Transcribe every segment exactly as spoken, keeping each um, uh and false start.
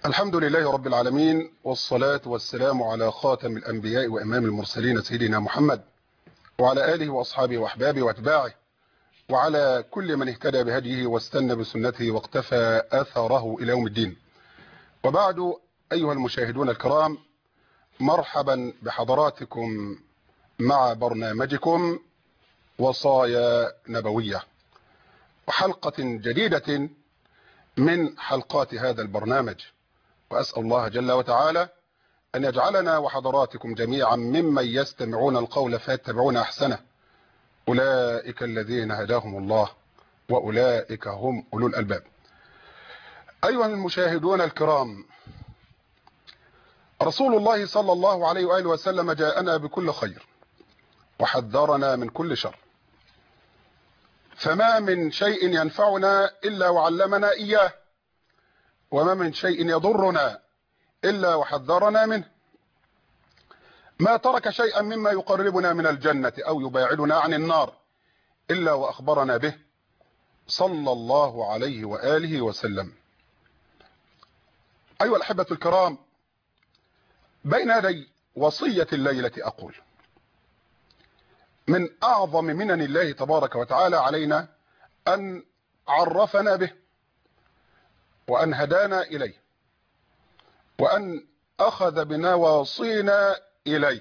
الحمد لله رب العالمين، والصلاة والسلام على خاتم الأنبياء وإمام المرسلين سيدنا محمد وعلى آله وأصحابه وأحبابه وأتباعه وعلى كل من اهتدى بهديه واستنى بسنته واقتفى أثره إلى يوم الدين. وبعد، أيها المشاهدون الكرام، مرحبا بحضراتكم مع برنامجكم وصايا نبوية، وحلقة جديدة من حلقات هذا البرنامج. وأسأل الله جل وتعالى أن يجعلنا وحضراتكم جميعا ممن يستمعون القول فيتبعون أحسنه، أولئك الذين هداهم الله وأولئك هم أولو الألباب. أيها المشاهدون الكرام، رسول الله صلى الله عليه وآله وسلم جاءنا بكل خير وحذرنا من كل شر، فما من شيء ينفعنا إلا وعلمنا إياه، وما من شيء يضرنا إلا وحذرنا منه. ما ترك شيئا مما يقربنا من الجنة أو يباعدنا عن النار إلا وأخبرنا به صلى الله عليه وآله وسلم. أيها الأحبة الكرام، بين يدي وصية الليلة أقول: من أعظم منن الله تبارك وتعالى علينا أن عرفنا به، وأن هدانا إليه، وأن أخذ بنواصينا إليه،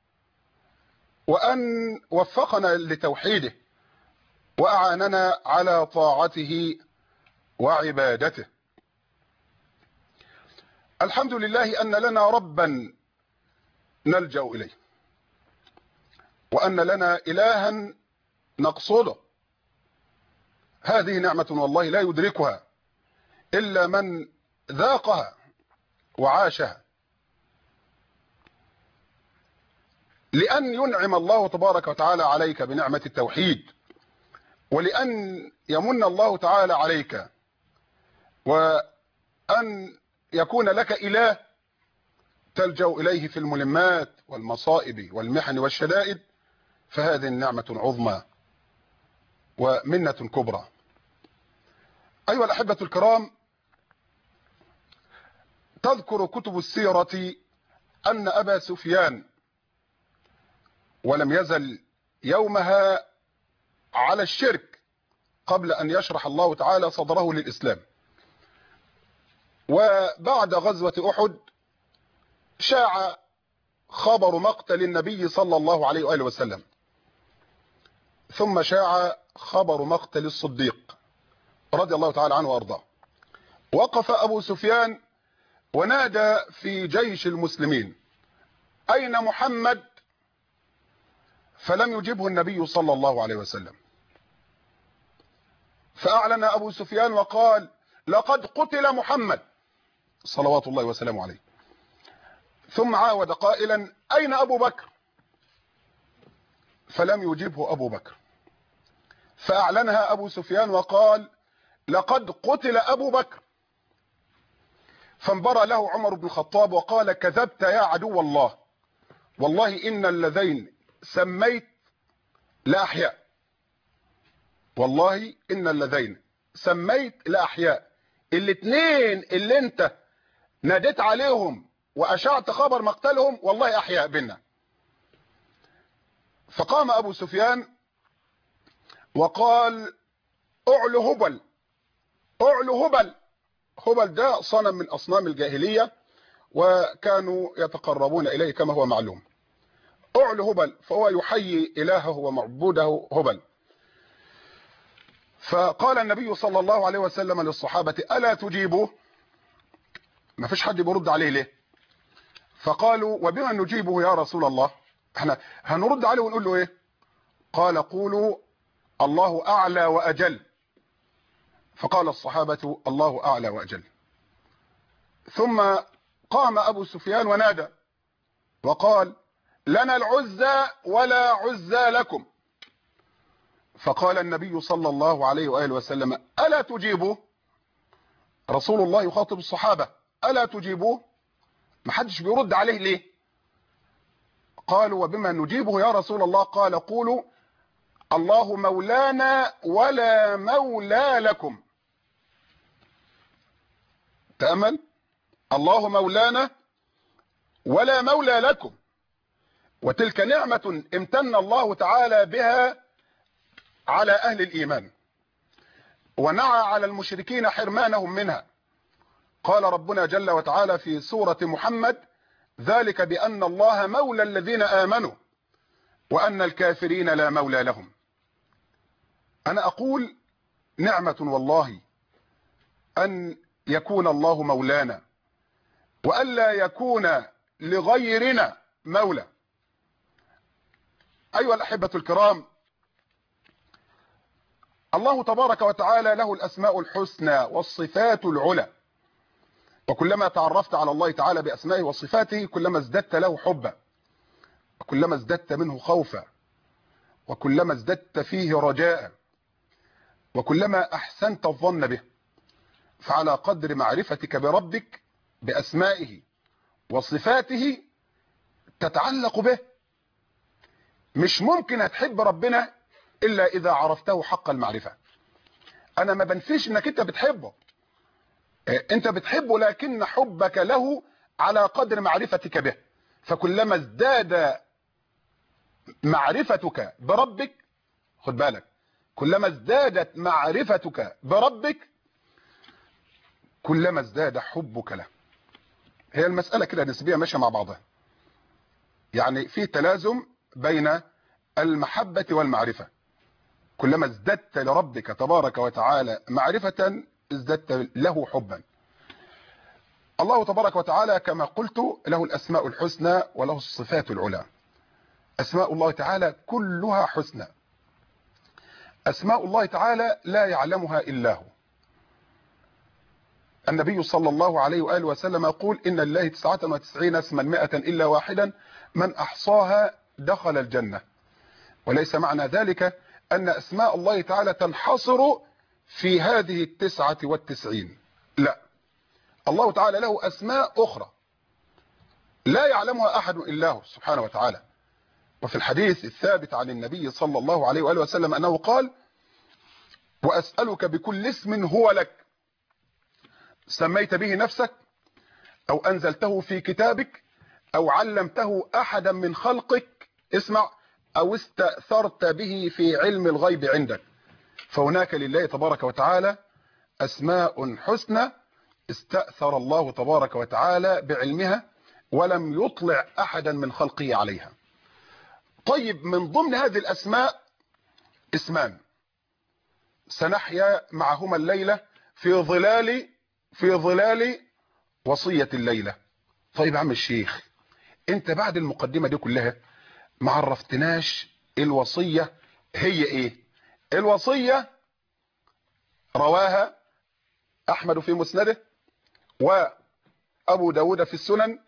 وأن وفقنا لتوحيده وأعاننا على طاعته وعبادته. الحمد لله أن لنا ربا نلجأ إليه، وأن لنا إلها نقصده. هذه نعمة والله لا يدركها إلا من ذاقها وعاشها. لأن ينعم الله تبارك وتعالى عليك بنعمة التوحيد، ولأن يمن الله تعالى عليك وأن يكون لك إله تلجأ إليه في الملمات والمصائب والمحن والشدائد، فهذه النعمة عظمى ومنة كبرى. أيها الأحبة الكرام، تذكر كتب السيرة أن أبا سفيان، ولم يزل يومها على الشرك قبل أن يشرح الله تعالى صدره للإسلام، وبعد غزوة أحد شاع خبر مقتل النبي صلى الله عليه وآله وسلم، ثم شاع خبر مقتل الصديق رضي الله تعالى عنه وأرضاه. وقف أبو سفيان ونادى في جيش المسلمين: أين محمد؟ فلم يجبه النبي صلى الله عليه وسلم، فأعلن أبو سفيان وقال: لقد قتل محمد صلوات الله وسلامه عليه. ثم عاود قائلا: أين أبو بكر؟ فلم يجبه أبو بكر، فأعلنها أبو سفيان وقال: لقد قتل أبو بكر. فانبرى له عمر بن الخطاب وقال: كذبت يا عدو الله، والله إن اللذين سميت لأحياء، والله إن اللذين سميت لأحياء، الاثنين اللي انت ناديت عليهم وأشعت خبر مقتلهم والله أحياء بنا. فقام أبو سفيان وقال: أعلو هبل، أعلو هبل. هبل ده صنم من أصنام الجاهلية، وكانوا يتقربون إليه كما هو معلوم. أعلو هبل، فهو يحيي إلهه ومعبوده هبل. فقال النبي صلى الله عليه وسلم للصحابة: ألا تجيبوا؟ ما فيش حد بيرد عليه ليه؟ فقالوا: وبما نجيبه يا رسول الله؟ احنا هنرد عليه ونقول له ايه؟ قال: قولوا الله أعلى وأجل. فقال الصحابة: الله أعلى وأجل. ثم قام أبو سفيان ونادى وقال: لنا العزى ولا عزى لكم. فقال النبي صلى الله عليه وآله وسلم: ألا تجيبوا؟ رسول الله يخاطب الصحابة: ألا تجيبوا؟ ما حدش بيرد عليه ليه؟ قالوا: وبما نجيبه يا رسول الله؟ قال: قولوا الله مولانا ولا مولى لكم. تأمل، الله مولانا ولا مولى لكم، وتلك نعمة امتن الله تعالى بها على أهل الإيمان ونعى على المشركين حرمانهم منها. قال ربنا جل وتعالى في سورة محمد: ذلك بأن الله مولى الذين آمنوا وأن الكافرين لا مولى لهم. أنا أقول نعمة والله أن يكون الله مولانا وألا يكون لغيرنا مولى. أيها الأحبة الكرام، الله تبارك وتعالى له الأسماء الحسنى والصفات العلى، وكلما تعرفت على الله تعالى بأسمائه وصفاته كلما ازددت له حبا، وكلما ازددت منه خوفا، وكلما ازددت فيه رجاء، وكلما أحسنت الظن به. فعلى قدر معرفتك بربك بأسمائه وصفاته تتعلق به. مش ممكن هتحب ربنا إلا إذا عرفته حق المعرفة. أنا ما بنفيش إنك أنت بتحبه، أنت بتحبه، لكن حبك له على قدر معرفتك به. فكلما ازداد معرفتك بربك، خد بالك، كلما ازدادت معرفتك بربك كلما ازداد حبك له. هي المسألة كده نسبية ماشية مع بعضها، يعني في تلازم بين المحبة والمعرفة. كلما ازددت لربك تبارك وتعالى معرفة ازددت له حبا. الله تبارك وتعالى كما قلت له الأسماء الحسنى وله الصفات العلى. أسماء الله تعالى كلها حسنى. أسماء الله تعالى لا يعلمها إلا هو. النبي صلى الله عليه وآله وسلم يقول: إن لله تسعة وتسعين اسما مائة إلا واحدا من أحصاها دخل الجنة. وليس معنى ذلك أن أسماء الله تعالى تنحصر في هذه التسعة والتسعين، لا، الله تعالى له أسماء أخرى لا يعلمها أحد إلا هو سبحانه وتعالى. وفي الحديث الثابت عن النبي صلى الله عليه وآله وسلم أنه قال: وأسألك بكل اسم هو لك سميت به نفسك أو أنزلته في كتابك أو علمته أحدا من خلقك، اسمع، أو استأثرت به في علم الغيب عندك. فهناك لله تبارك وتعالى أسماء حسنى استأثر الله تبارك وتعالى بعلمها ولم يطلع أحدا من خلقه عليها. طيب، من ضمن هذه الأسماء اسمان سنحيا معهما الليلة في ظلال في ظلال وصية الليلة. طيب يا عم الشيخ، انت بعد المقدمة دي كلها ما عرفتناش الوصية هي ايه؟ الوصية رواها احمد في مسنده وابو داود في السنن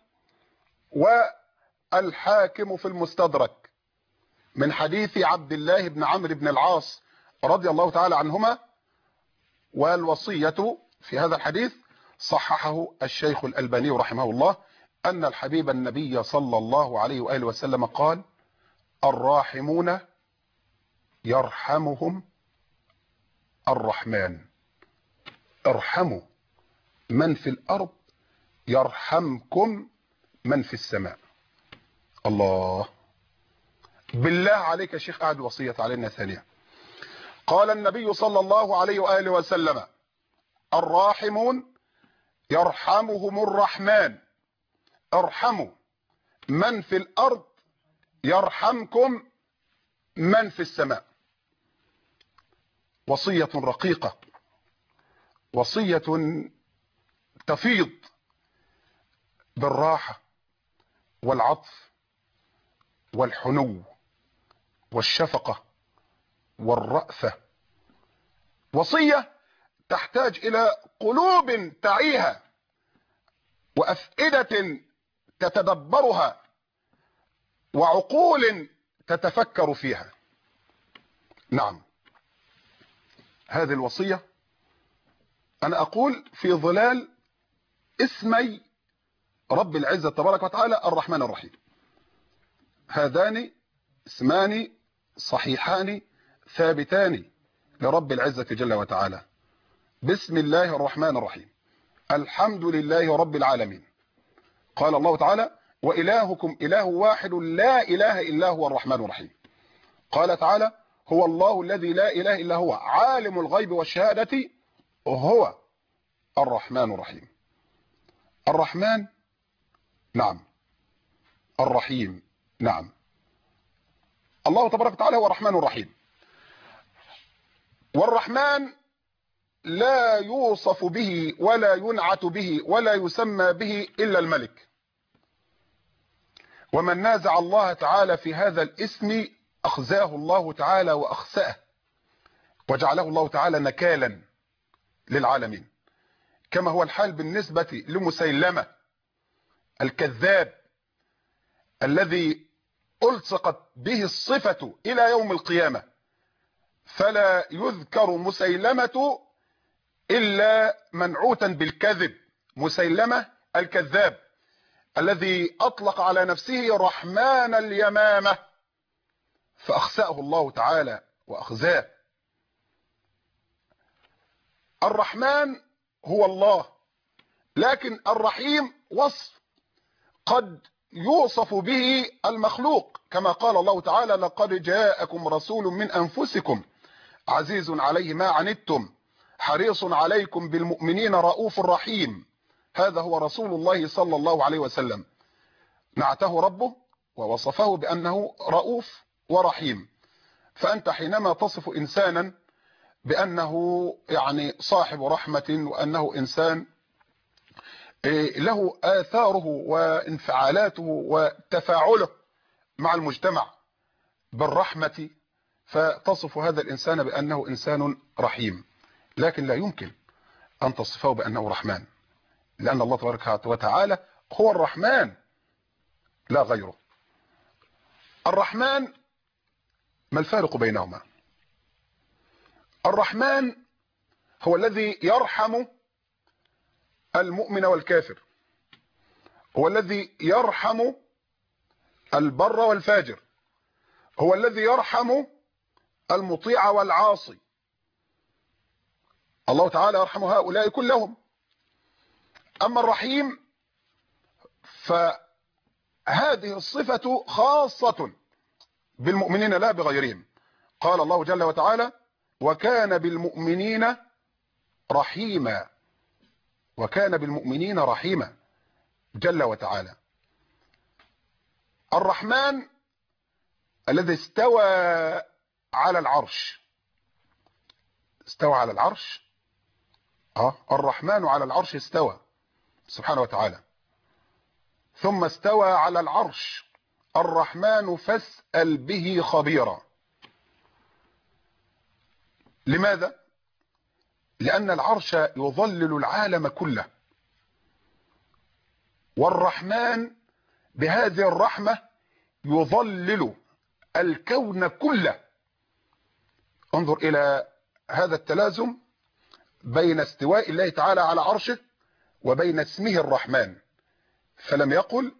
والحاكم في المستدرك من حديث عبد الله بن عمرو بن العاص رضي الله تعالى عنهما. والوصية في هذا الحديث صححه الشيخ الألباني رحمه الله أن الحبيب النبي صلى الله عليه وآله وسلم قال: الراحمون يرحمهم الرحمن، ارحموا من في الأرض يرحمكم من في السماء. الله، بالله عليك يا شيخ قاعد وصية علينا ثانية. قال النبي صلى الله عليه وآله وسلم: الراحمون يرحمهم الرحمن، ارحموا من في الأرض يرحمكم من في السماء. وصية رقيقة، وصية تفيض بالراحة والعطف والحنو والشفقة والرأفة. وصية تحتاج إلى قلوب تعيها وأفئدة تتدبرها وعقول تتفكر فيها. نعم، هذه الوصية أنا أقول في ظلال اسمي رب العزة تبارك وتعالى الرحمن الرحيم. هذان اسمان صحيحان ثابتان لرب العزة جل وتعالى. بسم الله الرحمن الرحيم. الحمد لله رب العالمين. قال الله تعالى وإلهكم إله واحد لا إله إلا هو الرحمن الرحيم. قال تعالى هو الله الذي لا إله إلا هو عالم الغيب والشهادة هو الرحمن الرحيم. الرحمن نعم، الرحيم نعم. الله تبارك وتعالى هو الرحمن الرحيم، والرحمن لا يوصف به ولا ينعت به ولا يسمى به إلا الملك. ومن نازع الله تعالى في هذا الاسم أخزاه الله تعالى وأخسأه، وجعله الله تعالى نكالا للعالمين، كما هو الحال بالنسبة لمسيلمة الكذاب الذي ألصقت به الصفة إلى يوم القيامة، فلا يذكر مسيلمة إلا منعوتا بالكذب. مسيلمة الكذاب الذي أطلق على نفسه رحمن اليمامة فأخسأه الله تعالى وأخزاه. الرحمن هو الله، لكن الرحيم وصف قد يوصف به المخلوق، كما قال الله تعالى لقد جاءكم رسول من أنفسكم عزيز عليه ما عنتم حريص عليكم بالمؤمنين رؤوف رحيم. هذا هو رسول الله صلى الله عليه وسلم، نعته ربه ووصفه بأنه رؤوف ورحيم. فأنت حينما تصف إنسانا بأنه يعني صاحب رحمة وأنه إنسان له آثاره وانفعالاته وتفاعله مع المجتمع بالرحمة، فتصف هذا الإنسان بأنه إنسان رحيم، لكن لا يمكن أن تصفه بأنه رحمن، لأن الله تبارك وتعالى هو الرحمن لا غيره. الرحمن ما الفارق بينهما؟ الرحمن هو الذي يرحم المؤمن والكافر، هو الذي يرحم البر والفاجر، هو الذي يرحم المطيع والعاصي. الله تعالى يرحم هؤلاء كلهم. أما الرحيم فهذه الصفة خاصة بالمؤمنين لا بغيرهم. قال الله جل وتعالى وكان بالمؤمنين رحيما، وكان بالمؤمنين رحيما جل وتعالى. الرحمن الذي استوى على العرش، استوى على العرش اه الرحمن على العرش استوى سبحانه وتعالى، ثم استوى على العرش الرحمن فاسأل به خبيرا. لماذا؟ لأن العرش يظلل العالم كله، والرحمن بهذه الرحمة يظلل الكون كله. انظر إلى هذا التلازم بين استواء الله تعالى على عرشه وبين اسمه الرحمن، فلم يقل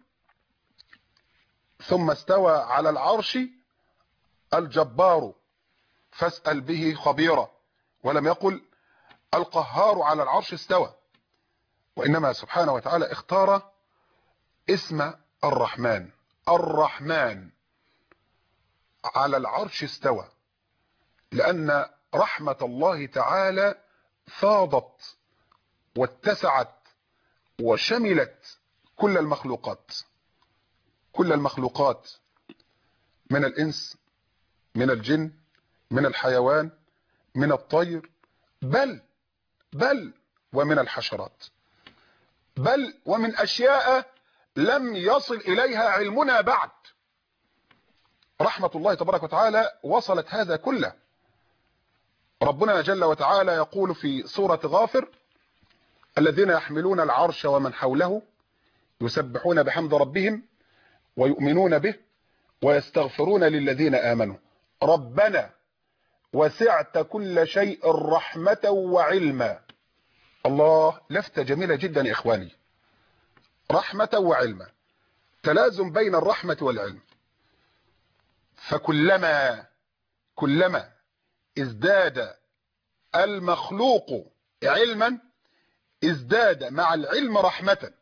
ثم استوى على العرش الجبار فاسأل به خبيرا، ولم يقل القهار على العرش استوى، وإنما سبحانه وتعالى اختار اسم الرحمن. الرحمن على العرش استوى، لأن رحمة الله تعالى فاضت واتسعت وشملت كل المخلوقات، كل المخلوقات من الإنس من الجن من الحيوان من الطير، بل بل ومن الحشرات، بل ومن أشياء لم يصل إليها علمنا بعد. رحمة الله تبارك وتعالى وصلت هذا كله. ربنا جل وتعالى يقول في سورة غافر الذين يحملون العرش ومن حوله يسبحون بحمد ربهم ويؤمنون به ويستغفرون للذين آمنوا ربنا وسعت كل شيء رحمة وعلما. الله، لفتة جميلة جدا يا إخواني، رحمة وعلما، تلازم بين الرحمة والعلم. فكلما كلما ازداد المخلوق علما ازداد مع العلم رحمة.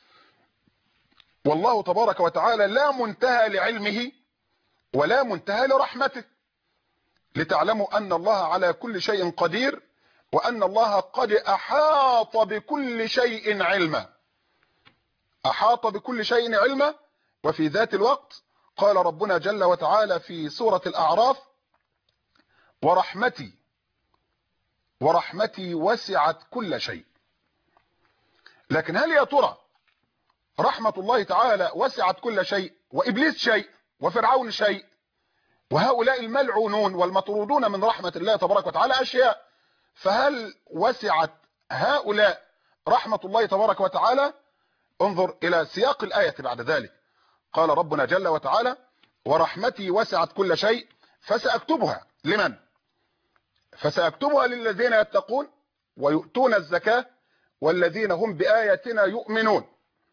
والله تبارك وتعالى لا منتهى لعلمه ولا منتهى لرحمته، لتعلموا أن الله على كل شيء قدير، وأن الله قد أحاط بكل شيء علما. أحاط بكل شيء علما. وفي ذات الوقت قال ربنا جل وتعالى في سورة الأعراف: ورحمتي ورحمتي وسعت كل شيء. لكن هل يا ترى رحمة الله تعالى وسعت كل شيء وإبليس شيء وفرعون شيء وهؤلاء الملعونون والمطرودون من رحمة الله تبارك وتعالى أشياء، فهل وسعت هؤلاء رحمة الله تبارك وتعالى؟ انظر إلى سياق الآية بعد ذلك. قال ربنا جل وتعالى: ورحمتي وسعت كل شيء فسأكتبها لمن؟ فسأكتبها للذين يتقون ويؤتون الزكاة والذين هم بآياتنا يؤمنون.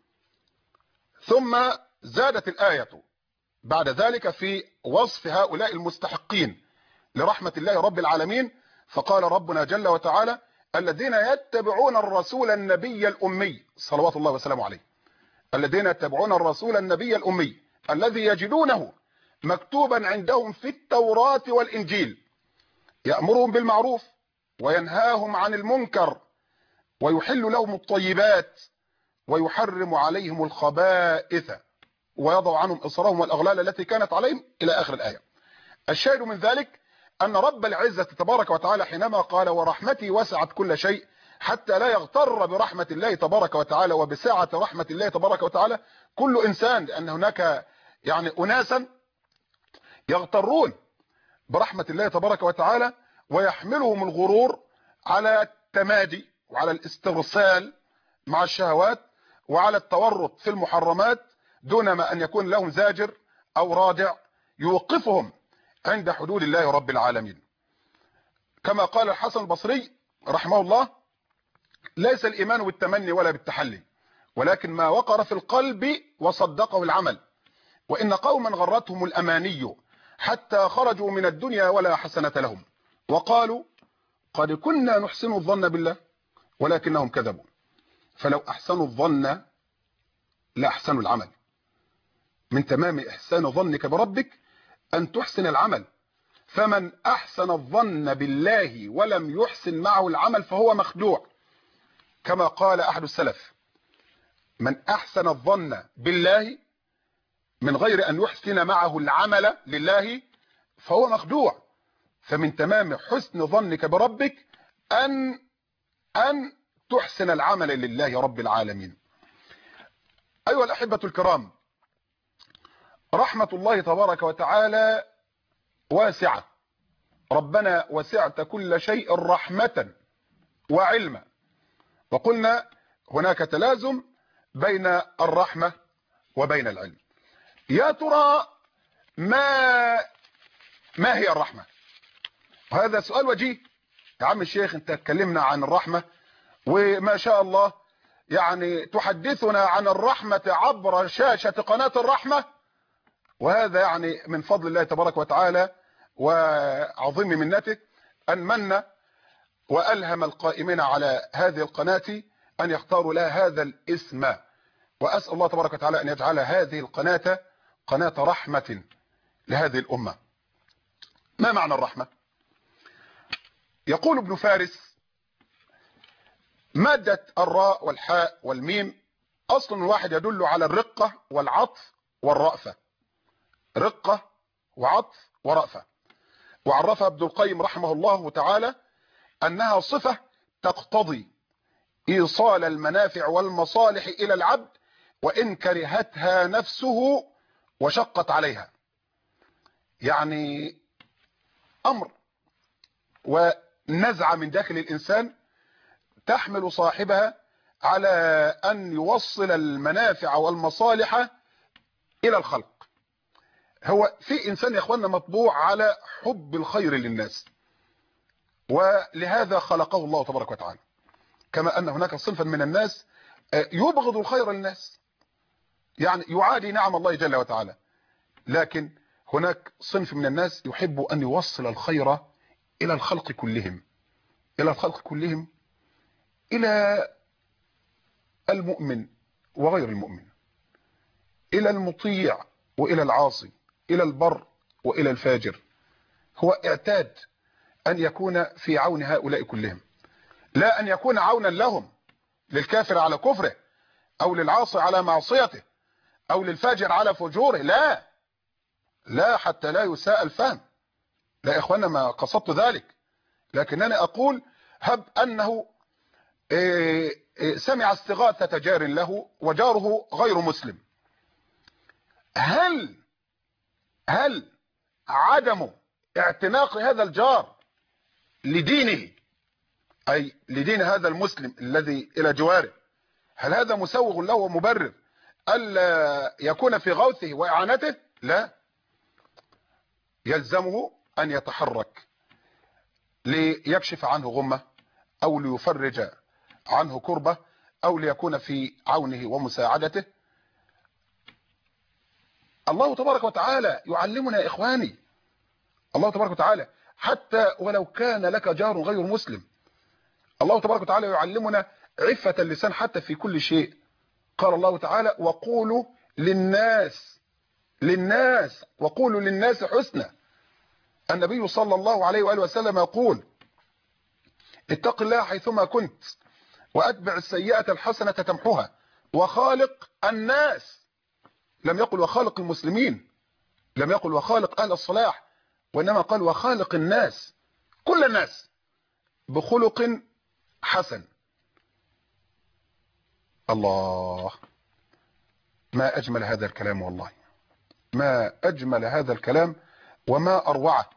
ثم زادت الآية بعد ذلك في وصف هؤلاء المستحقين لرحمة الله رب العالمين، فقال ربنا جل وتعالى: الذين يتبعون الرسول النبي الأمي صلوات الله وسلامه عليه. الذين يتبعون الرسول النبي الأمي الذي يجدونه مكتوبا عندهم في التوراة والإنجيل، يأمرهم بالمعروف وينهاهم عن المنكر ويحل لهم الطيبات ويحرم عليهم الخبائث ويضع عنهم إصرهم والأغلال التي كانت عليهم إلى آخر الآية. الشاهد من ذلك أن رب العزة تبارك وتعالى حينما قال: ورحمتي وسعت كل شيء، حتى لا يغتر برحمة الله تبارك وتعالى وبسعة رحمة الله تبارك وتعالى كل إنسان، لأن هناك يعني أناسا يغترون برحمة الله تبارك وتعالى ويحملهم الغرور على التمادي وعلى الاسترسال مع الشهوات وعلى التورط في المحرمات دون ما أن يكون لهم زاجر أو رادع يوقفهم عند حدود الله رب العالمين. كما قال الحسن البصري رحمه الله: ليس الإيمان بالتمني ولا بالتحلي، ولكن ما وقر في القلب وصدقه العمل. وإن قوما غرتهم الأماني حتى خرجوا من الدنيا ولا حسنة لهم، وقالوا قد كنا نحسن الظن بالله ولكنهم كذبوا. فلو أحسنوا الظن لأحسنوا العمل. من تمام إحسان ظنك بربك أن تحسن العمل، فمن أحسن الظن بالله ولم يحسن معه العمل فهو مخدوع. كما قال أحد السلف: من أحسن الظن بالله من غير أن يحسن معه العمل لله فهو مخدوع. فمن تمام حسن ظنك بربك أن أن تحسن العمل لله رب العالمين. أيها الأحبة الكرام، رحمة الله تبارك وتعالى واسعة. ربنا وسعت كل شيء رحمة وعلما. وقلنا هناك تلازم بين الرحمة وبين العلم. يا ترى ما ما هي الرحمة؟ وهذا سؤال وجيه. يا عم الشيخ، انت اتكلمنا عن الرحمة وما شاء الله يعني تحدثنا عن الرحمة عبر شاشة قناة الرحمة، وهذا يعني من فضل الله تبارك وتعالى وعظيم منته أن من وألهم القائمين على هذه القناة أن يختاروا لها هذا الاسم. وأسأل الله تبارك وتعالى أن يجعل هذه القناة قناة رحمة لهذه الأمة. ما معنى الرحمة؟ يقول ابن فارس: مادة الراء والحاء والميم أصل واحد يدل على الرقة والعطف والرأفة. رقة وعطف ورأفة. وعرفها ابن القيم رحمه الله تعالى أنها صفة تقتضي إيصال المنافع والمصالح إلى العبد وإن كرهتها نفسه وشقت عليها. يعني أمر ونزعة من داخل الإنسان تحمل صاحبها على أن يوصل المنافع والمصالح إلى الخلق. هو في إنسان يا أخواننا مطبوع على حب الخير للناس، ولهذا خلقه الله تبارك وتعالى. كما أن هناك صنفا من الناس يبغض الخير للناس، يعني يعادي نعم الله جل وتعالى، لكن هناك صنف من الناس يحب أن يوصل الخير إلى الخلق كلهم. إلى الخلق كلهم إلى المؤمن وغير المؤمن، إلى المطيع وإلى العاصي، إلى البر وإلى الفاجر. هو اعتاد أن يكون في عون هؤلاء كلهم، لا أن يكون عونا لهم، للكافر على كفره، أو للعاصي على معصيته، أو للفاجر على فجوره. لا لا، حتى لا يساء الفهم. لا يا إخوانا، ما قصدت ذلك، لكنني أقول هب أنه سمع استغاثة جار له وجاره غير مسلم، هل هل عدم اعتناق هذا الجار لدينه، أي لدين هذا المسلم الذي إلى جواره، هل هذا مسوغ له ومبرر ألا يكون في غوثه وإعانته؟ لا، يلزمه أن يتحرك ليكشف عنه غمة، أو ليفرج عنه كربة، أو ليكون في عونه ومساعدته. الله تبارك وتعالى يعلمنا يا إخواني، الله تبارك وتعالى حتى ولو كان لك جار غير مسلم، الله تبارك وتعالى يعلمنا عفة اللسان حتى في كل شيء. قال الله تعالى: وقولوا للناس للناس وقولوا للناس حسنا. النبي صلى الله عليه وآله وسلم يقول: اتق الله حيثما كنت، وأتبع السيئة الحسنة تمحها، وخالق الناس. لم يقل وخالق المسلمين، لم يقل وخالق أهل الصلاح، وإنما قال وخالق الناس، كل الناس، بخلق حسن. الله، ما أجمل هذا الكلام، والله ما أجمل هذا الكلام وما أروعه.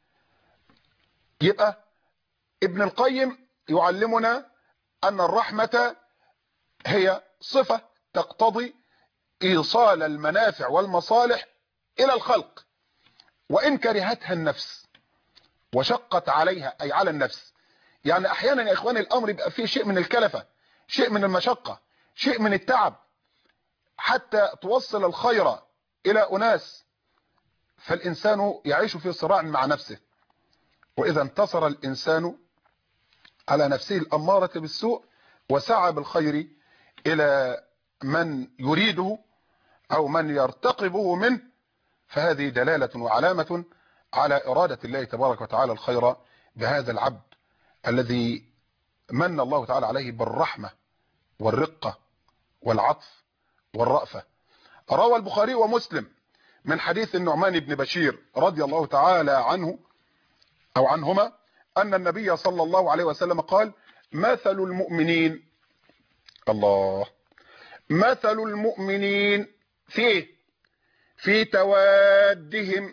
يبقى ابن القيم يعلمنا أن الرحمة هي صفة تقتضي إيصال المنافع والمصالح إلى الخلق، وإن كرهتها النفس وشقت عليها، أي على النفس. يعني أحيانا يا إخواني الأمر يبقى فيه شيء من الكلفة، شيء من المشقة، شيء من التعب، حتى توصل الخير إلى أناس، فالإنسان يعيش في صراع مع نفسه. وإذا انتصر الإنسان على نفسه الأمارة بالسوء وسعى بالخير إلى من يريده أو من يرتقبه منه، فهذه دلالة وعلامة على إرادة الله تبارك وتعالى الخير بهذا العبد الذي من الله تعالى عليه بالرحمة والرقة والعطف والرأفة. روى البخاري ومسلم من حديث النعمان بن بشير رضي الله تعالى عنه أو عنهما أن النبي صلى الله عليه وسلم قال: مثل المؤمنين، الله، مثل المؤمنين في في توادهم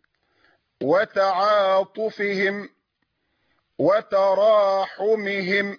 وتعاطفهم وتراحمهم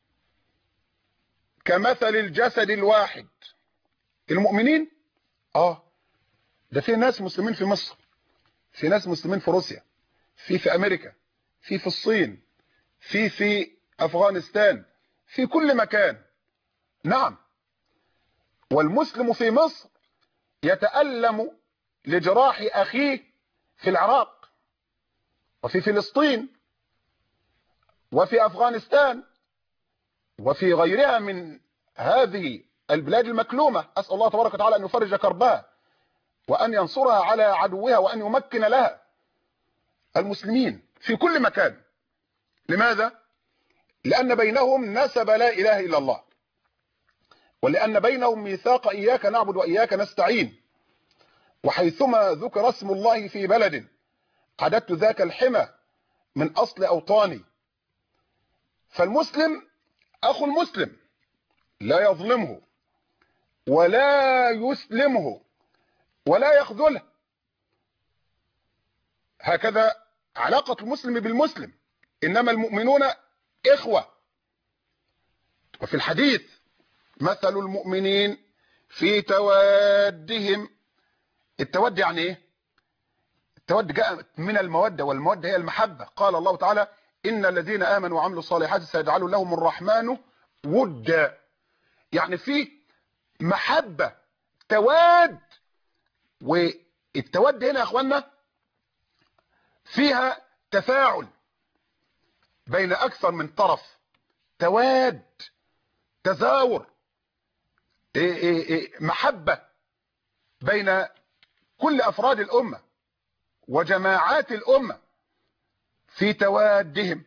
كمثل الجسد الواحد. المؤمنين، اه ده في ناس مسلمين في مصر، في ناس مسلمين في روسيا، في في امريكا، في في الصين، في في افغانستان، في كل مكان. نعم، والمسلم في مصر يتألم لجراح اخيه في العراق، وفي فلسطين، وفي افغانستان، وفي غيرها من هذه البلاد المكلومة. أسأل الله تبارك وتعالى أن يفرج كربها، وأن ينصرها على عدوها، وأن يمكن لها. المسلمين في كل مكان. لماذا؟ لأن بينهم نسب لا إله إلا الله، ولأن بينهم ميثاق إياك نعبد وإياك نستعين، وحيثما ذكر اسم الله في بلد عددت ذاك الحمى من أصل أوطاني. فالمسلم أخو المسلم، لا يظلمه ولا يسلمه ولا يخذله. هكذا علاقة المسلم بالمسلم، إنما المؤمنون إخوة. وفي الحديث: مثل المؤمنين في توادهم. التود يعني إيه؟ التود جاء من المودة، والمودة هي المحبة. قال الله تعالى: إن الذين آمنوا وعملوا الصالحات سيجعل لهم الرحمن ودا. يعني في محبة، تواد. والتود هنا يا اخوانا فيها تفاعل بين اكثر من طرف، تواد، تزاور. محبة بين كل أفراد الأمة وجماعات الأمة في توادهم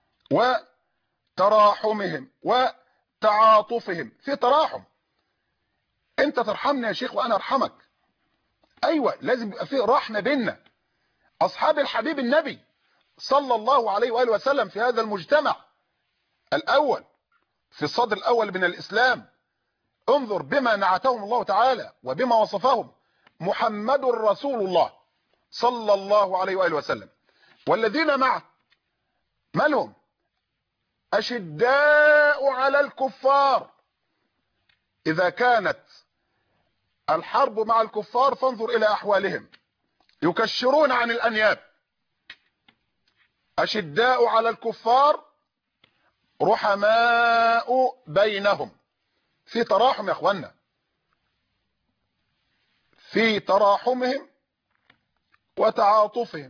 وتراحمهم وتعاطفهم، في تراحم. انت ترحمني يا شيخ وانا ارحمك. ايوه، لازم يبقى في رحمة بيننا. اصحاب الحبيب النبي صلى الله عليه وآله وسلم في هذا المجتمع الاول، في الصدر الاول من الاسلام، انظر بما نعتهم الله تعالى وبما وصفهم. محمد رسول الله صلى الله عليه وآله وسلم والذين معه مالهم؟ أشداء على الكفار. إذا كانت الحرب مع الكفار فانظر إلى أحوالهم، يكشرون عن الأنياب. أشداء على الكفار رحماء بينهم، في تراحم يا أخوانا، في تراحمهم وتعاطفهم،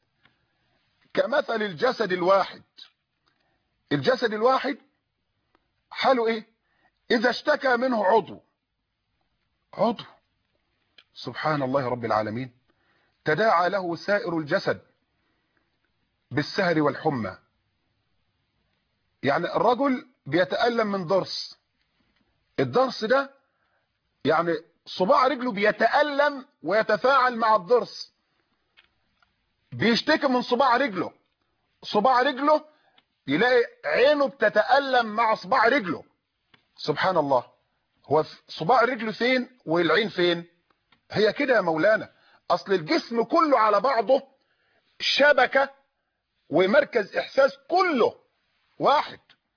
كمثل الجسد الواحد. الجسد الواحد حاله ايه؟ اذا اشتكى منه عضو عضو سبحان الله رب العالمين تداعى له سائر الجسد بالسهر والحمى. يعني الرجل بيتألم من ضرس، الضرس ده يعني صباع رجله بيتألم ويتفاعل مع الضرس، بيشتكي من صباع رجله، صباع رجله يلاقي عينه بتتألم مع صباع رجله. سبحان الله، هو صباع الرجل فين والعين فين؟ هي كده يا مولانا، اصل الجسم كله على بعضه شبكة ومركز احساس كله واحد.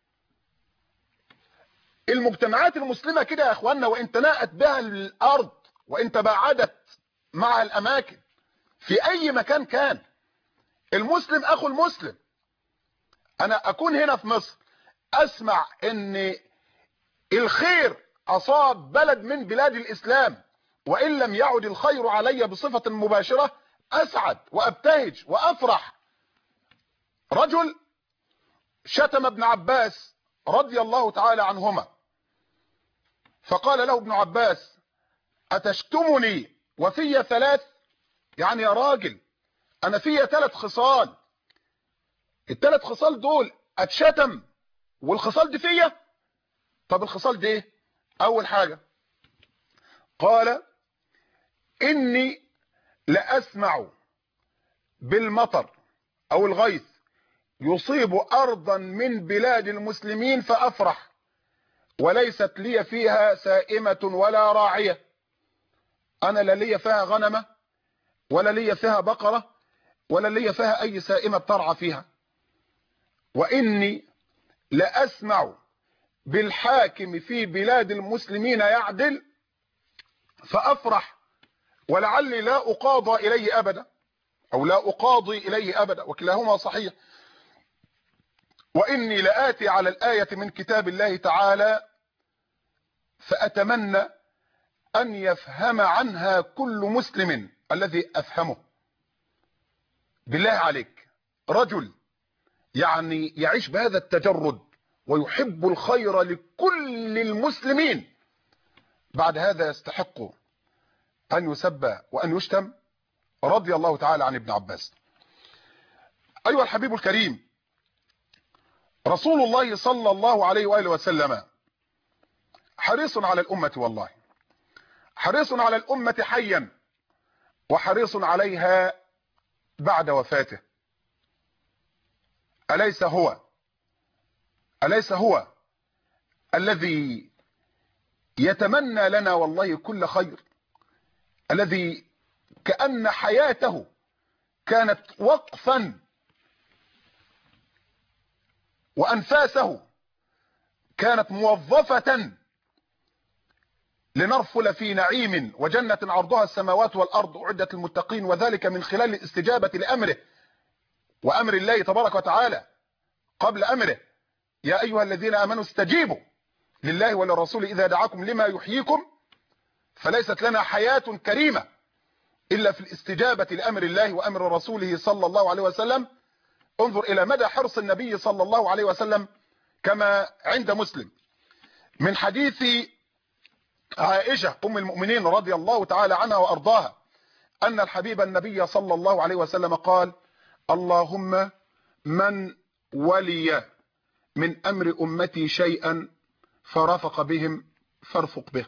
المجتمعات المسلمة كده يا اخوانا، وان تناءت بها الارض وان تباعدت مع الاماكن، في اي مكان كان المسلم اخو المسلم. انا اكون هنا في مصر اسمع ان الخير اصاب بلد من بلاد الاسلام وان لم يعد الخير علي بصفة مباشرة، اسعد وابتهج وافرح. رجل شتم ابن عباس رضي الله تعالى عنهما، فقال له ابن عباس: اتشتمني وفي ثلاث؟ يعني يا راجل انا في ثلاث خصال، الثلاث خصال دول اتشتم والخصال دي فيا؟ طب الخصال دي ايه؟ اول حاجة قال: اني لاسمع بالمطر او الغيث يصيب ارضا من بلاد المسلمين فافرح، وليست لي فيها سائمة ولا راعية. انا لا لي فيها غنمة ولا لي فيها بقرة ولا لي فيها اي سائمة ترعى فيها. واني لاسمع بالحاكم في بلاد المسلمين يعدل فافرح، ولعلي لا اقاضى اليه ابدا او لا اقاضي اليه ابدا، وكلاهما صحيح. واني لآتي على الآية من كتاب الله تعالى فأتمنى أن يفهم عنها كل مسلم الذي أفهمه. بالله عليك، رجل يعني يعيش بهذا التجرد ويحب الخير لكل المسلمين، بعد هذا يستحق أن يسب وأن يشتم؟ رضي الله تعالى عن ابن عباس. أيها الحبيب الكريم، رسول الله صلى الله عليه وآله وسلم حريص على الأمة، والله حريص على الأمة حيا وحريص عليها بعد وفاته. أليس هو أليس هو الذي يتمنى لنا والله كل خير، الذي كأن حياته كانت وقفا وأنفاسه كانت موظفة لنرفل في نعيم وجنة عرضها السماوات والأرض أعدت للمتقين، وذلك من خلال الاستجابة لأمره وأمر الله تبارك وتعالى قبل أمره. يا أيها الذين آمنوا استجيبوا لله وللرسول إذا دعاكم لما يحييكم، فليست لنا حياة كريمة إلا في الاستجابة لأمر الله وأمر رسوله صلى الله عليه وسلم. انظر إلى مدى حرص النبي صلى الله عليه وسلم كما عند مسلم من حديث عائشة أم المؤمنين رضي الله تعالى عنها وأرضاها أن الحبيب النبي صلى الله عليه وسلم قال: اللهم من ولي من أمر أمتي شيئا فرفق بهم فارفق به.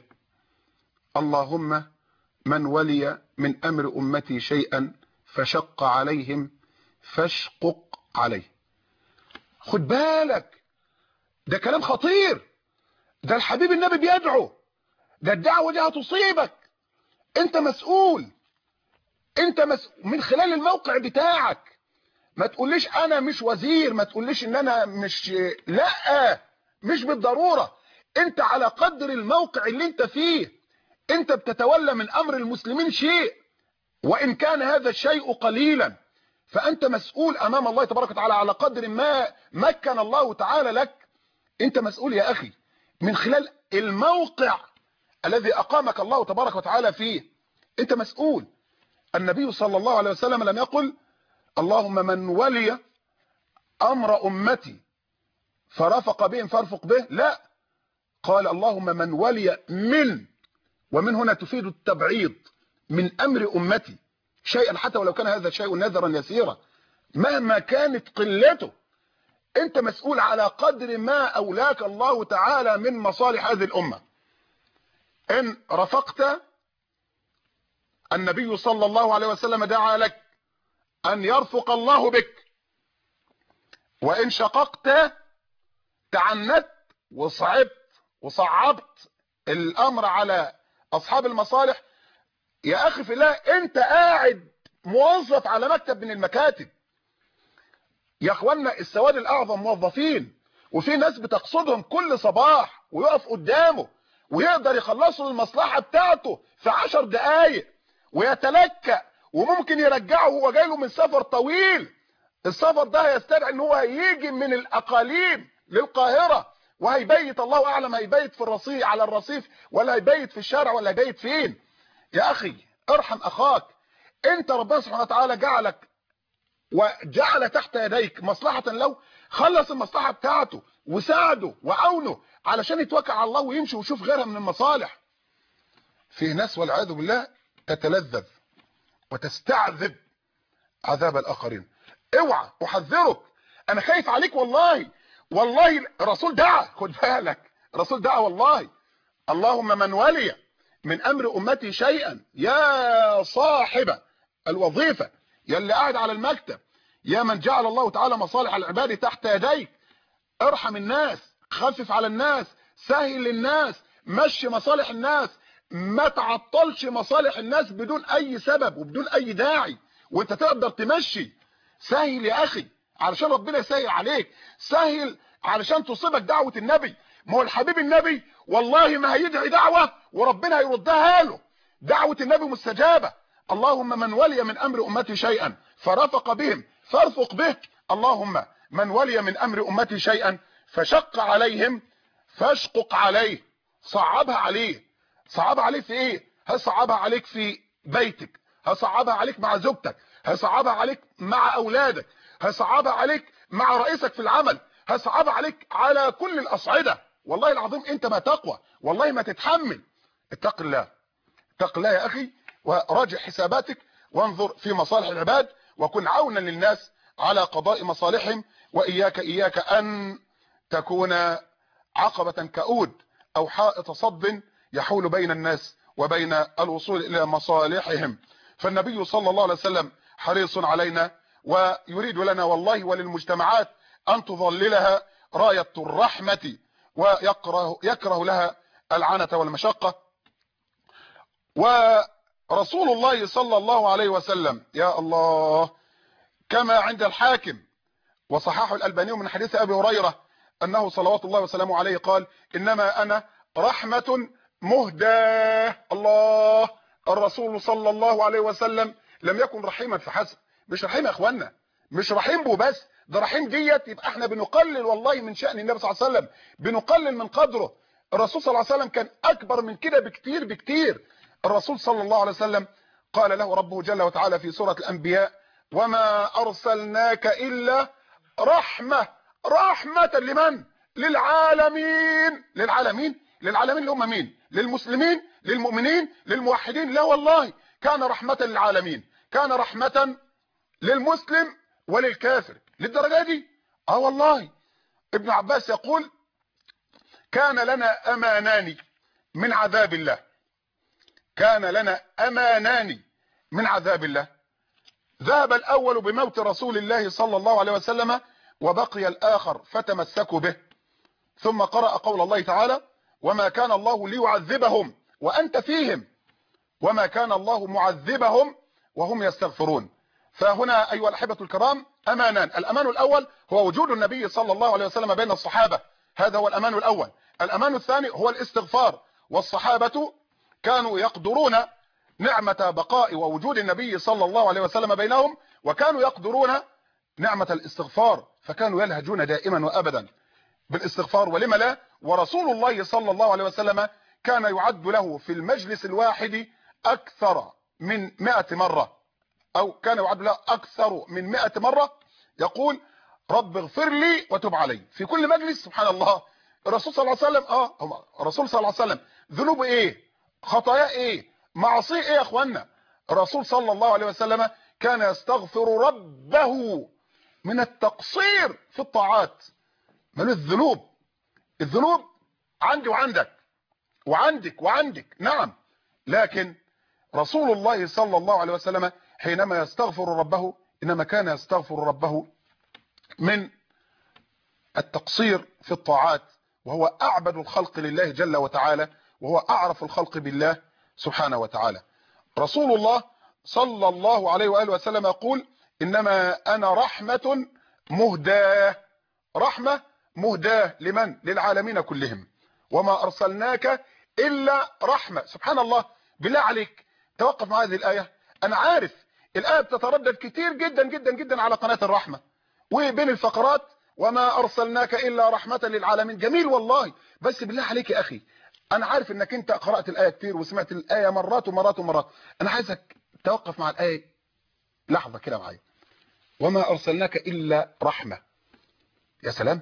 اللهم من ولي من أمر أمتي شيئا فشق عليهم فاشقق عليه. خد بالك، ده كلام خطير، ده الحبيب النبي بيدعو، ده الدعوة دي هتصيبك، انت مسؤول، انت مسؤول من خلال الموقع بتاعك. ما تقوليش انا مش وزير، ما تقوليش ان انا مش، لا، مش بالضرورة، انت على قدر الموقع اللي انت فيه، انت بتتولى من امر المسلمين شيء، وان كان هذا الشيء قليلا فانت مسؤول امام الله تبارك وتعالى على قدر ما مكن الله تعالى لك. انت مسؤول يا اخي من خلال الموقع الذي اقامك الله تبارك وتعالى فيه، انت مسؤول. النبي صلى الله عليه وسلم لم يقل اللهم من ولي امر امتي فرفق بهم فارفق به، لا، قال اللهم من ولي من، ومن هنا تفيد التبعيض، من امر امتي شيئا حتى ولو كان هذا الشيء نذرا يسيرا مهما كانت قلته، انت مسؤول على قدر ما اولاك الله تعالى من مصالح هذه الامة. ان رفقت، النبي صلى الله عليه وسلم دعا لك ان يرفق الله بك، وان شققت تعنت وصعبت وصعبت الامر على اصحاب المصالح، يا اخي في الله انت قاعد موظف على مكتب من المكاتب. يا اخوانا السواد الاعظم موظفين، وفي ناس بتقصدهم كل صباح ويقف قدامه ويقدر يخلصوا المصلحة بتاعته في عشر دقايق ويتلكأ، وممكن يرجعه وهو جاي له من سفر طويل. السفر ده هيستدعي ان هو هيجي من الاقاليم للقاهرة، وهيبيت الله اعلم هيبيت في الرصيف على الرصيف ولا هيبيت في الشارع ولا هيبيت فين. يا اخي ارحم اخاك، انت ربنا سبحانه وتعالى جعلك وجعل تحت يديك مصلحة له، خلص المصلحة بتاعته وساعده وعونه علشان يتوكل على الله ويمشي ويشوف غيرها من المصالح. في ناس والعياذ بالله تتلذذ وتستعذب عذاب الاخرين. اوعى، احذرك، انا خايف عليك والله، والله الرسول دعا، خد بالك الرسول دعا والله. اللهم من ولي من امر امتي شيئا، يا صاحب الوظيفة، يا اللي قاعد على المكتب، يا من جعل الله تعالى مصالح العباد تحت يديك، ارحم الناس، خفف على الناس، سهل للناس، مشي مصالح الناس، ما تعطلش مصالح الناس بدون اي سبب وبدون اي داعي، وانت تقدر تمشي. سهل يا اخي علشان ربنا يسهل عليك، سهل علشان تصيبك دعوة النبي. ما هو الحبيب النبي والله ما هيدعي دعوة وربنا هيردها له، دعوة النبي مستجابة. اللهم من ولي من امر امتي شيئا فرفق بهم فارفق به، اللهم من ولي من امر امتي شيئا فشق عليهم فاشقق عليه. صعبها عليه، صعبها عليه في ايه؟ هصعبها عليك في بيتك، هصعبها عليك مع زوجتك، هصعبها عليك مع اولادك، هصعبها عليك مع رئيسك في العمل، هصعبها عليك على كل الاصعدة. والله العظيم انت ما تقوى، والله ما تتحمل. اتق الله، اتق الله يا اخي، وراجع حساباتك وانظر في مصالح العباد، وكن عونا للناس على قضاء مصالحهم، واياك اياك ان تكون عقبة كؤود او حائط صد يحول بين الناس وبين الوصول الى مصالحهم. فالنبي صلى الله عليه وسلم حريص علينا ويريد لنا والله وللمجتمعات ان تظللها راية الرحمة، ويكره يكره لها العنة والمشقة. ورسول الله صلى الله عليه وسلم يا الله كما عند الحاكم وصححه الألباني من حديث أبي هريرة أنه صلوات الله وسلامه عليه قال إنما أنا رحمة مهداة. الله، الرسول صلى الله عليه وسلم لم يكن رحيما فحسب، مش رحيم يا اخوانا، مش رحيم بو بس، ده رحيم ديت يبقى احنا بنقلل والله من شأن النبي صلى الله عليه وسلم، بنقلل من قدره. الرسول صلى الله عليه وسلم كان اكبر من كده بكتير بكتير. الرسول صلى الله عليه وسلم قال له ربه جل وتعالى في سورة الانبياء وما ارسلناك الا رحمة، رحمة لمن؟ للعالمين. للعالمين للعالمين اللي هم مين؟ للمسلمين، للمؤمنين، للموحدين؟ لا والله، كان رحمة للعالمين، كان رحمة للمسلم وللكافر. للدرجة دي؟ اه والله. ابن عباس يقول كان لنا امانان من عذاب الله، كان لنا امانان من عذاب الله، ذهب الاول بموت رسول الله صلى الله عليه وسلم وبقي الاخر فتمسكوا به. ثم قرأ قول الله تعالى وما كان الله ليعذبهم وانت فيهم وما كان الله معذبهم وهم يستغفرون. فهنا ايها الاحبه الكرام امانان. الامان الاول هو وجود النبي صلى الله عليه وسلم بين الصحابه، هذا هو الامان الاول. الامان الثاني هو الاستغفار، والصحابه كانوا يقدرون نعمه بقاء ووجود النبي صلى الله عليه وسلم بينهم، وكانوا يقدرون نعمه الاستغفار، فكانوا يلهجون دائما وابدا بالاستغفار. ولما لا؟ ورسول الله صلى الله عليه وسلم كان يعد له في المجلس الواحد اكثر من مئة مرة، او كان يعد له اكثر من مئة مرة يقول رب اغفر لي وتب علي في كل مجلس. سبحان الله. الرسول صلى الله عليه وسلم اه الرسول صلى الله عليه وسلم ذنوب ايه، خطايا ايه، معصيه ايه يا اخوانا؟ الرسول صلى الله عليه وسلم كان يستغفر ربه من التقصير في الطاعات. من الذنوب، الذنوب عندي وعندك وعندك وعندك، نعم، لكن رسول الله صلى الله عليه وسلم حينما يستغفر ربه انما كان يستغفر ربه من التقصير في الطاعات، وهو اعبد الخلق لله جل وتعالى، وهو اعرف الخلق بالله سبحانه وتعالى. رسول الله صلى الله عليه واله وسلم يقول انما انا رحمة مهداة، رحمة مهداة لمن؟ للعالمين كلهم، وما ارسلناك الا رحمة. سبحان الله. بالله عليك توقف مع هذه الايه. انا عارف الايه بتتردد كتير جدا جدا جدا على قناه الرحمه، وبين الفقرات وما ارسلناك الا رحمه للعالمين. جميل والله، بس بالله عليك يا اخي، انا عارف انك انت قرات الايه كتير وسمعت الايه مرات ومرات ومرات، انا عايزك توقف مع الايه لحظه كده معايا. وما ارسلناك الا رحمه. يا سلام.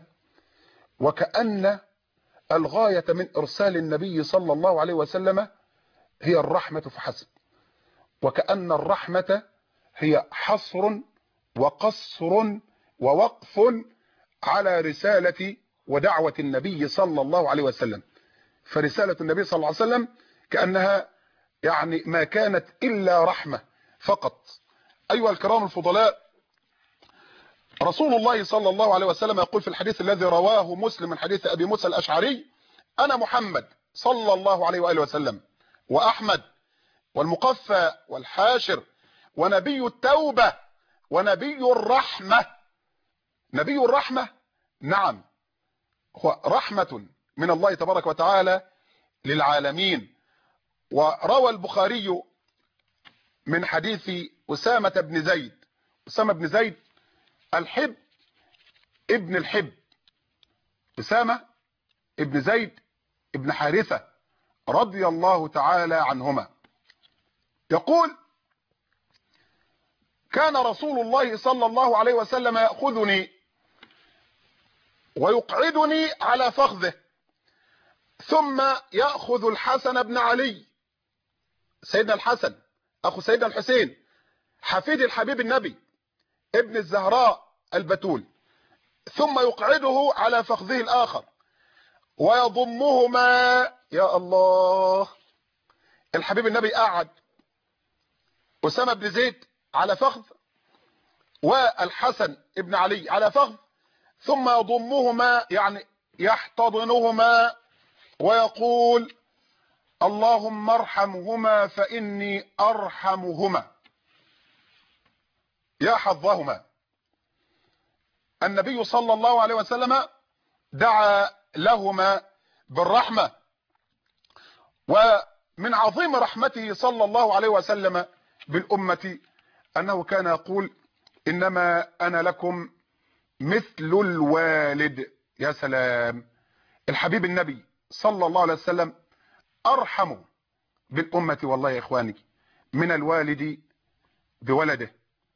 وكأن الغايه من ارسال النبي صلى الله عليه وسلم هي الرحمه فحسب، وكأن الرحمة هي حصر وقصر ووقف على رسالة ودعوة النبي صلى الله عليه وسلم. فرسالة النبي صلى الله عليه وسلم كأنها يعني ما كانت إلا رحمة فقط. أيها الكرام الفضلاء، رسول الله صلى الله عليه وسلم يقول في الحديث الذي رواه مسلم من حديث أبي موسى الأشعري أنا محمد صلى الله عليه وآله وسلم وأحمد والمقفى والحاشر ونبي التوبة ونبي الرحمة. نبي الرحمة، نعم، هو رحمة من الله تبارك وتعالى للعالمين. وروى البخاري من حديث أسامة بن زيد، أسامة بن زيد الحب ابن الحب، أسامة ابن زيد ابن حارثة رضي الله تعالى عنهما، يقول كان رسول الله صلى الله عليه وسلم يأخذني ويقعدني على فخذه، ثم يأخذ الحسن بن علي، سيدنا الحسن أخو سيدنا الحسين حفيد الحبيب النبي ابن الزهراء البتول، ثم يقعده على فخذه الآخر ويضمهما. يا الله، الحبيب النبي قعد أسامة بن زيد على فخذ والحسن ابن علي على فخذ، ثم يضمهما يعني يحتضنهما ويقول اللهم ارحمهما فإني أرحمهما. يا حظهما. النبي صلى الله عليه وسلم دعا لهما بالرحمة، ومن عظيم رحمته صلى الله عليه وسلم بالأمة أنه كان يقول إنما أنا لكم مثل الوالد. يا سلام. الحبيب النبي صلى الله عليه وسلم أرحم بالأمة والله يا إخواني من الوالد بولده.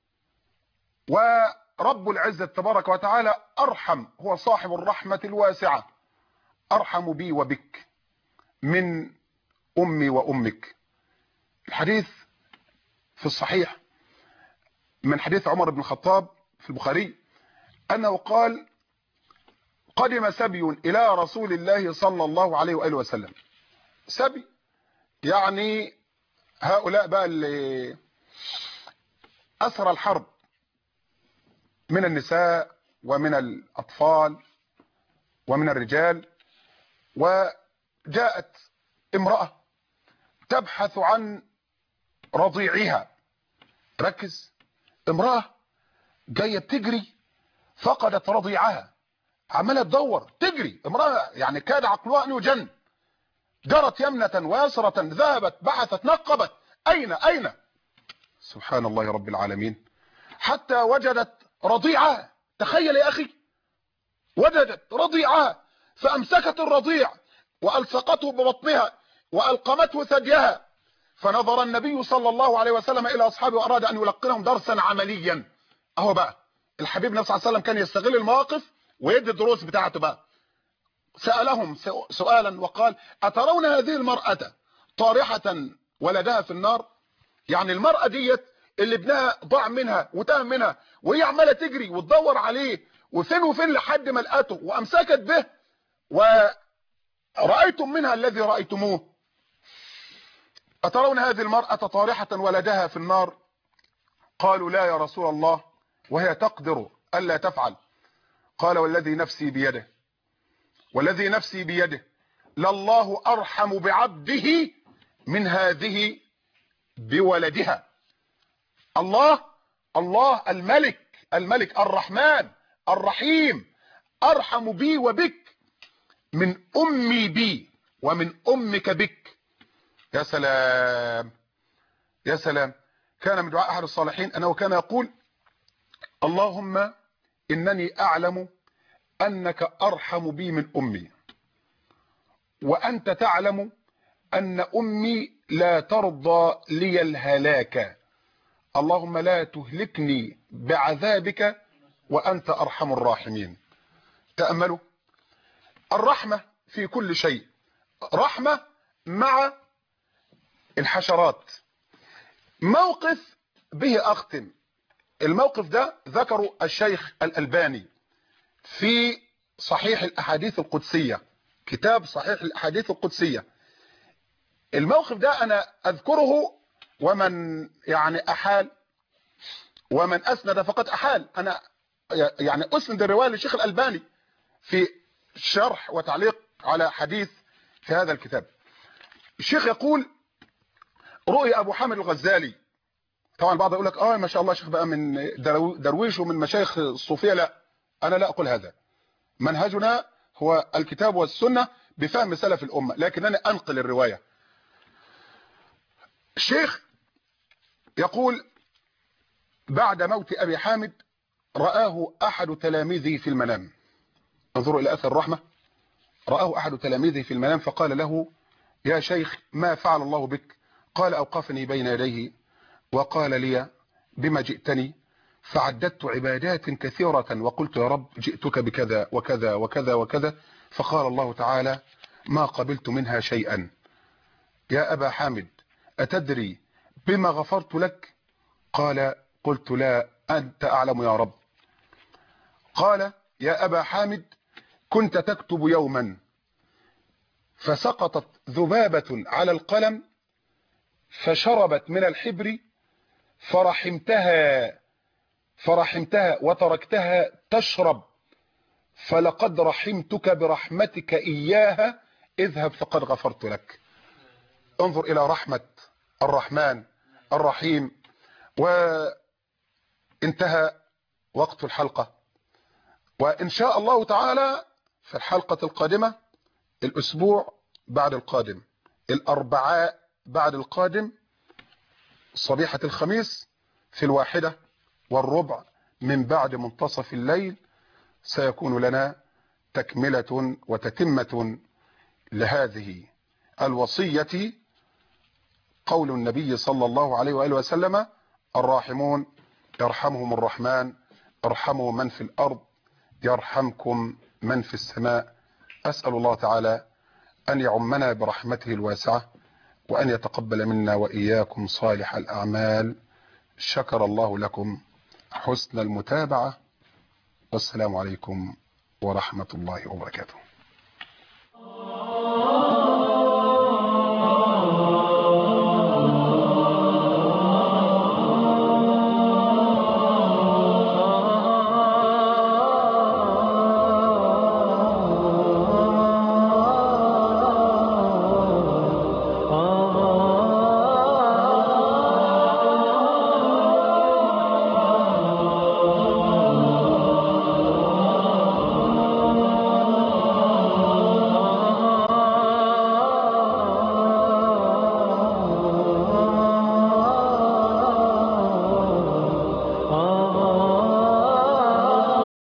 ورب العزة تبارك وتعالى أرحم، هو صاحب الرحمة الواسعة، أرحم بي وبك. من أمي وأمك. الحديث في الصحيح من حديث عمر بن الخطاب في البخاري أنه قال: قدم سبي إلى رسول الله صلى الله عليه وآله وسلم. سبي يعني هؤلاء بقى اللي أسرى الحرب من النساء ومن الأطفال ومن الرجال. وجاءت امرأة تبحث عن رضيعها. ركز، امرأة جاية بتجري فقدت رضيعها، عمالة تدور تجري، امرأة يعني كاد عقلها أن يجن، جرت يمنة ويسرة، ذهبت بحثت نقبت، أين أين سبحان الله رب العالمين، حتى وجدت رضيعها. تخيل يا أخي، وجدت رضيعها فأمسكت الرضيع وألصقته ببطنها وألقمته ثديها. فنظر النبي صلى الله عليه وسلم إلى أصحابه وأراد أن يلقنهم درسا عمليا. أهو بقى الحبيب نفسه صلى الله عليه وسلم كان يستغل المواقف ويدي الدروس بتاعته بقى. سألهم سؤالا وقال: أترون هذه المرأة طارحة ولدها في النار؟ يعني المرأة ديت اللي ابنها ضاع منها وتاه منها وهي عمالة تجري وتدور عليه وفين وفين لحد ما لقته وأمسكت به، ورأيتم منها الذي رأيتموه. أترون هذه المرأة طارحة ولدها في النار؟ قالوا: لا يا رسول الله، وهي تقدر ألا تفعل. قال: والذي نفسي بيده، والذي نفسي بيده لله أرحم بعبده من هذه بولدها. الله الله الملك الملك الرحمن الرحيم أرحم بي وبك من أمي بي ومن أمك بك. يا سلام يا سلام. كان من دعاء أحد الصالحين أنه كان يقول: اللهم إنني أعلم أنك أرحم بي من أمي، وأنت تعلم أن أمي لا ترضى لي الهلاك، اللهم لا تهلكني بعذابك وأنت أرحم الراحمين. تأملوا الرحمة في كل شيء، رحمة مع الحشرات. موقف به أختم، الموقف ده ذكره الشيخ الألباني في صحيح الأحاديث القدسية، كتاب صحيح الأحاديث القدسية. الموقف ده أنا أذكره، ومن يعني أحال ومن أسند فقد أحال. أنا يعني أسند الرواية للشيخ الألباني في شرح وتعليق على حديث في هذا الكتاب. الشيخ يقول: رؤي أبو حامد الغزالي. طبعا البعض يقول لك اه ما شاء الله شيخ بقى من درويش ومن مشايخ الصوفية. لا، أنا لا أقول هذا. منهجنا هو الكتاب والسنة بفهم سلف الأمة، لكن أنا أنقل الرواية. الشيخ يقول: بعد موت أبي حامد رآه أحد تلاميذه في المنام. انظروا إلى أثر الرحمة. رآه أحد تلاميذه في المنام فقال له: يا شيخ ما فعل الله بك؟ قال: أوقفني بين يديه وقال لي: بما جئتني؟ فعددت عبادات كثيرة وقلت: يا رب جئتك بكذا وكذا وكذا وكذا. فقال الله تعالى: ما قبلت منها شيئا. يا أبا حامد أتدري بما غفرت لك؟ قال: قلت: لا، أنت أعلم يا رب. قال: يا أبا حامد كنت تكتب يوما فسقطت ذبابة على القلم فشربت من الحبر فرحمتها فرحمتها وتركتها تشرب، فلقد رحمتك برحمتك إياها، اذهب فقد غفرت لك. انظر إلى رحمة الرحمن الرحيم. وانتهى وقت الحلقة، وإن شاء الله تعالى في الحلقة القادمة، الأسبوع بعد القادم، الأربعاء بعد القادم، صبيحة الخميس في الواحدة والربع من بعد منتصف الليل، سيكون لنا تكملة وتتمة لهذه الوصية. قول النبي صلى الله عليه وآله وسلم: الراحمون يرحمهم الرحمن، ارحموا من في الأرض يرحمكم من في السماء. أسأل الله تعالى أن يعمنا برحمته الواسعة، وأن يتقبل منا وإياكم صالح الأعمال. شكر الله لكم حسن المتابعة، والسلام عليكم ورحمة الله وبركاته.